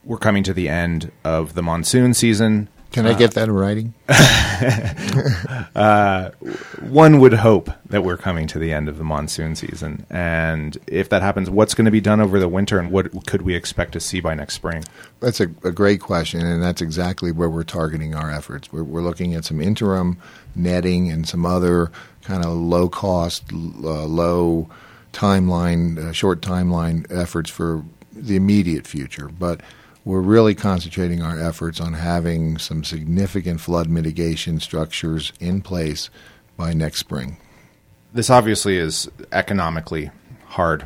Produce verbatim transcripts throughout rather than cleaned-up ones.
we're coming to the end of the monsoon season. Can I get that in writing? uh, one would hope that we're coming to the end of the monsoon season. And if that happens, what's going to be done over the winter, and what could we expect to see by next spring? That's a, a great question, and that's exactly where we're targeting our efforts. We're, we're looking at some interim netting and some other kind of low-cost, uh, low timeline, uh, short timeline efforts for the immediate future. But we're really concentrating our efforts on having some significant flood mitigation structures in place by next spring. This obviously is economically hard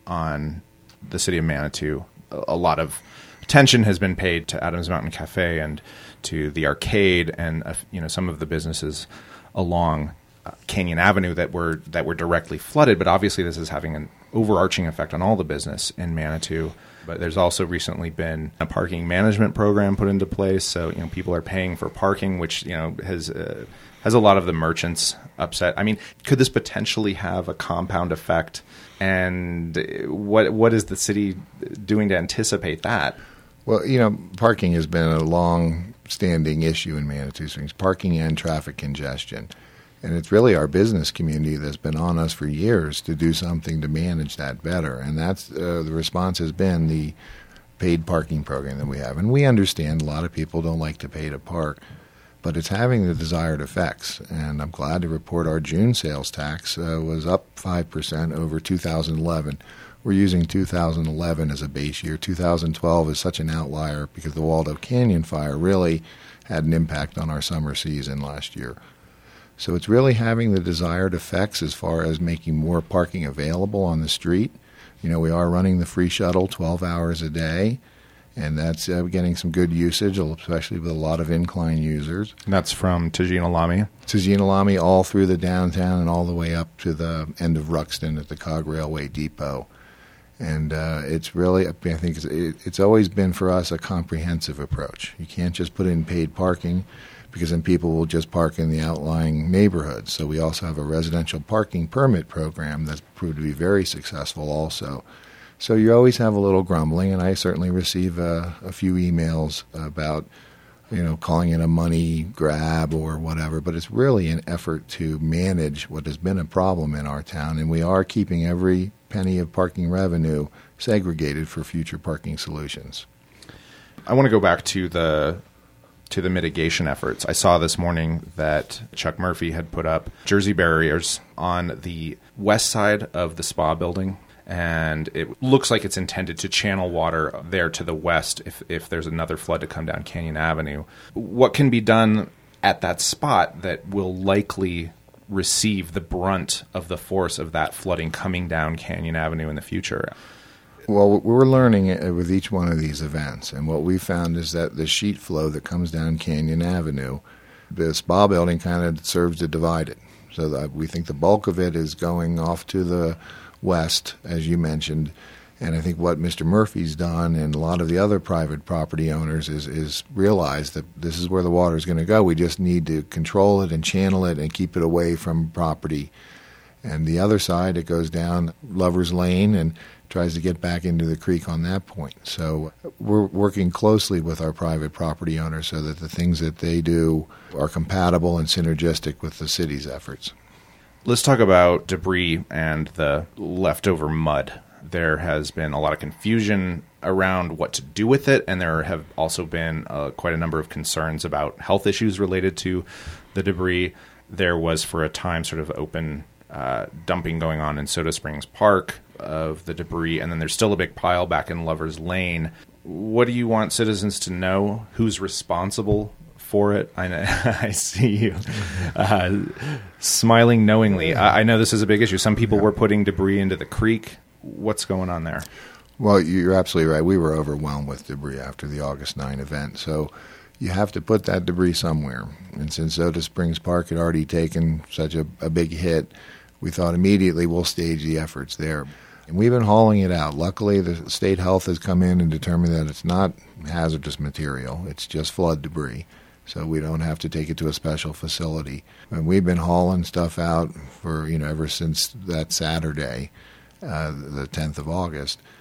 on the city of Manitou. A lot of attention has been paid to Adams Mountain Cafe and to the arcade and uh, you know some of the businesses along uh, Canyon Avenue that were that were directly flooded. But obviously, this is having an overarching effect on all the business in Manitou. But there's also recently been a parking management program put into place, so you know people are paying for parking, which you know has uh, has a lot of the merchants upset. I mean, could this potentially have a compound effect? And what what is the city doing to anticipate that? Well, you know, parking has been a long-standing issue in Manitou Springs, parking and traffic congestion. And it's really our business community that's been on us for years to do something to manage that better. And that's uh, the response has been the paid parking program that we have. And we understand a lot of people don't like to pay to park, but it's having the desired effects. And I'm glad to report our June sales tax uh, was up five percent over two thousand eleven. We're using two thousand eleven as a base year. two thousand twelve is such an outlier because the Waldo Canyon fire really had an impact on our summer season last year. So it's really having the desired effects as far as making more parking available on the street. You know, we are running the free shuttle twelve hours a day, and that's uh, getting some good usage, especially with a lot of incline users. And that's from Tajina Lamy? Tajina Lamy all through the downtown and all the way up to the end of Ruxton at the Cog Railway Depot. And uh, it's really, I think it's, it's always been for us a comprehensive approach. You can't just put in paid parking, because then people will just park in the outlying neighborhoods. So we also have a residential parking permit program that's proved to be very successful also. So you always have a little grumbling, and I certainly receive a, a few emails about, you know, calling it a money grab or whatever, but it's really an effort to manage what has been a problem in our town, and we are keeping every penny of parking revenue segregated for future parking solutions. I want to go back to the to the mitigation efforts. I saw this morning that Chuck Murphy had put up Jersey barriers on the west side of the spa building, and it looks like it's intended to channel water there to the west if, if there's another flood to come down Canyon Avenue. What can be done at that spot that will likely receive the brunt of the force of that flooding coming down Canyon Avenue in the future? Well, we're learning with each one of these events, and what we found is that the sheet flow that comes down Canyon Avenue, the spa building kind of serves to divide it. So that we think the bulk of it is going off to the west, as you mentioned, and I think what Mister Murphy's done and a lot of the other private property owners is, is realize that this is where the water is going to go. We just need to control it and channel it and keep it away from property. And the other side, it goes down Lover's Lane and tries to get back into the creek on that point. So we're working closely with our private property owners so that the things that they do are compatible and synergistic with the city's efforts. Let's talk about debris and the leftover mud. There has been a lot of confusion around what to do with it, and there have also been uh, quite a number of concerns about health issues related to the debris. There was, for a time, sort of open uh, dumping going on in Soda Springs Park of the debris, and then there's still a big pile back in Lover's Lane. What do you want citizens to know? Who's responsible for it? I know, I see you uh, smiling knowingly. I, I know this is a big issue. Some people were putting debris into the creek. What's going on there? Well, you're absolutely right. We were overwhelmed with debris after the August ninth event. So you have to put that debris somewhere. And since Soda Springs Park had already taken such a, a big hit, we thought immediately we'll stage the efforts there. And we've been hauling it out. Luckily, the state health has come in and determined that it's not hazardous material. It's just flood debris. So we don't have to take it to a special facility. And we've been hauling stuff out for, you know, ever since that Saturday, uh, the tenth of August.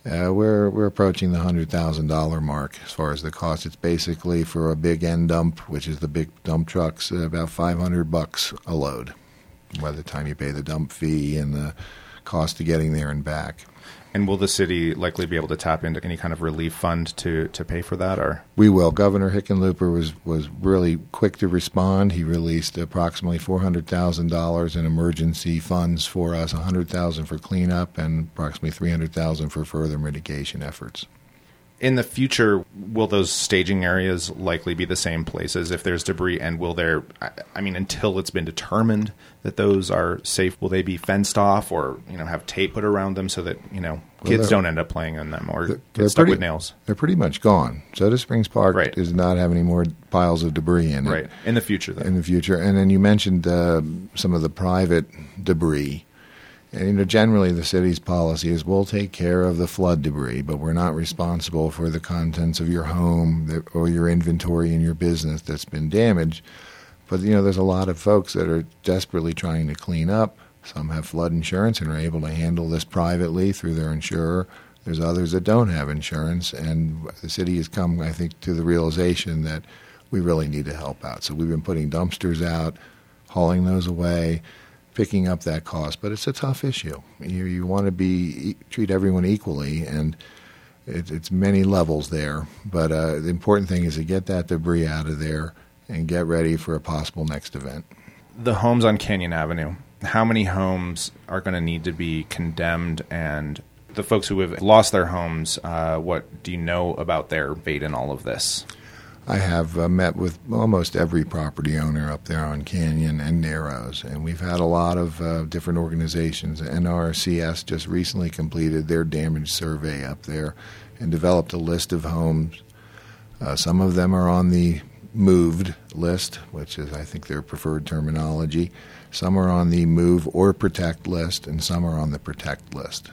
Uh, we're we're approaching the hundred thousand dollar mark as far as the cost. It's basically for a big end dump, which is the big dump trucks, uh, about five hundred bucks a load. By the time you pay the dump fee and the cost of getting there and back. And will the city likely be able to tap into any kind of relief fund to, to pay for that? Or we will. Governor Hickenlooper was, was really quick to respond. He released approximately four hundred thousand dollars in emergency funds for us, one hundred thousand dollars for cleanup and approximately three hundred thousand dollars for further mitigation efforts. In the future, will those staging areas likely be the same places if there's debris? And will there, I mean, until it's been determined that those are safe, will they be fenced off or, you know, have tape put around them so that, you know, kids well, don't end up playing in them or get stuck pretty, with nails? They're pretty much gone. Soda Springs Park right. does not have any more piles of debris in it. Right. In the future, then. In the future. And then you mentioned uh, some of the private debris. And, you know, generally the city's policy is we'll take care of the flood debris, but we're not responsible for the contents of your home that, or your inventory in your business that's been damaged. But, you know, there's a lot of folks that are desperately trying to clean up. Some have flood insurance and are able to handle this privately through their insurer. There's others that don't have insurance, and the city has come, I think, to the realization that we really need to help out. So we've been putting dumpsters out, hauling those away, picking up that cost, but it's a tough issue. You, you want to be treat everyone equally, and it, it's many levels there. But uh, the important thing is to get that debris out of there and get ready for a possible next event. The homes on Canyon Avenue, how many homes are going to need to be condemned? And the folks who have lost their homes, uh, what do you know about their fate in all of this? I have uh, met with almost every property owner up there on Canyon and Narrows, and we've had a lot of uh, different organizations. N R C S just recently completed their damage survey up there and developed a list of homes. Uh, some of them are on the moved list, which is, I think, their preferred terminology. Some are on the move or protect list, and some are on the protect list.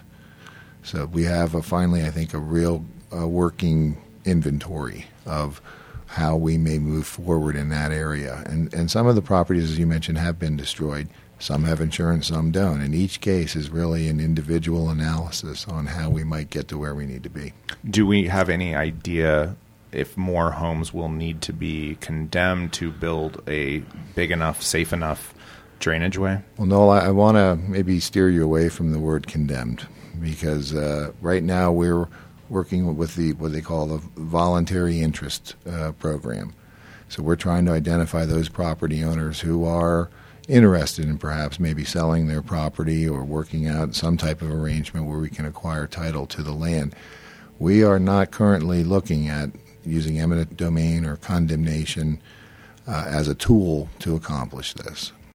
So we have a, finally, I think, a real uh, working inventory of how we may move forward in that area. And and some of the properties, as you mentioned, have been destroyed. Some have insurance, some don't. And each case is really an individual analysis on how we might get to where we need to be. Do we have any idea if more homes will need to be condemned to build a big enough, safe enough drainage way? Well, Noel, I, I want to maybe steer you away from the word condemned, because uh, right now we're working with the what they call the voluntary interest uh, program. So we're trying to identify those property owners who are interested in perhaps maybe selling their property or working out some type of arrangement where we can acquire title to the land. We are not currently looking at using eminent domain or condemnation uh, as a tool to accomplish this.